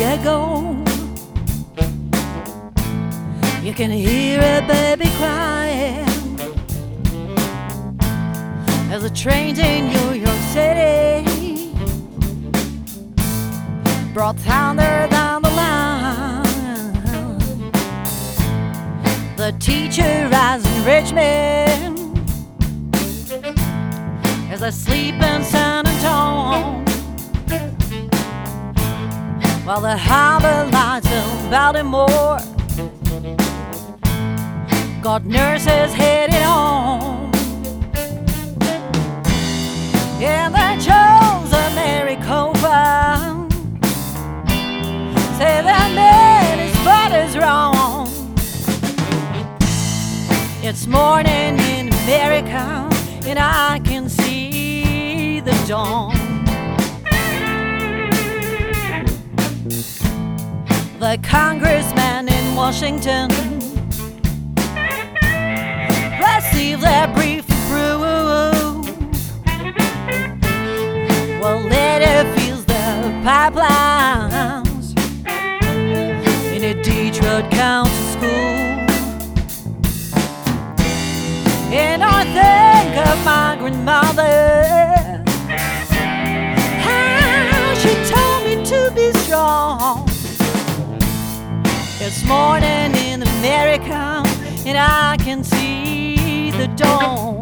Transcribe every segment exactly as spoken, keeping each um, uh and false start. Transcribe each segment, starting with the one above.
get go. You can hear a baby crying as the trains in New York City brought thunder down the line. The teacher rise in Richmond as I sleep in San Antonio, while the harbor lights in Baltimore got nurses headed home. And they chose a Maricopa, say that man his father's wrong. It's morning in America and I can see the dawn. The congressman in Washington receive their brief through, while later fills the pipelines in a Detroit County school. And I think of my grandmother, how she told me to be strong. It's morning in America and I can see the dawn.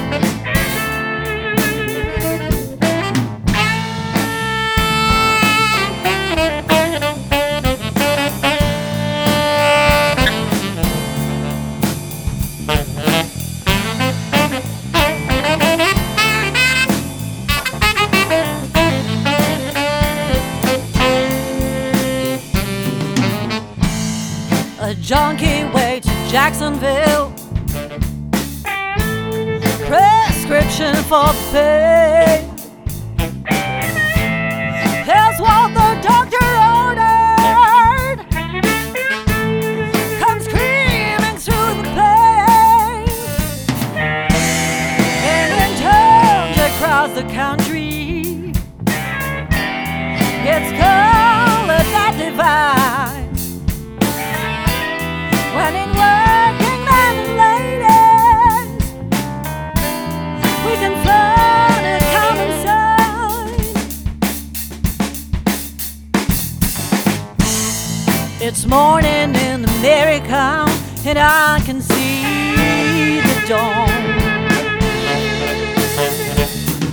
A junkie way to Jacksonville, prescription for the pain. Here's what the doctor ordered, come screaming through the pain. And in towns across the country, it's called a that divide. When in working men and ladies, we can find a common side. It's morning in America and I can see the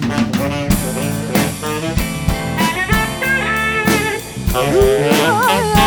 dawn. Ooh,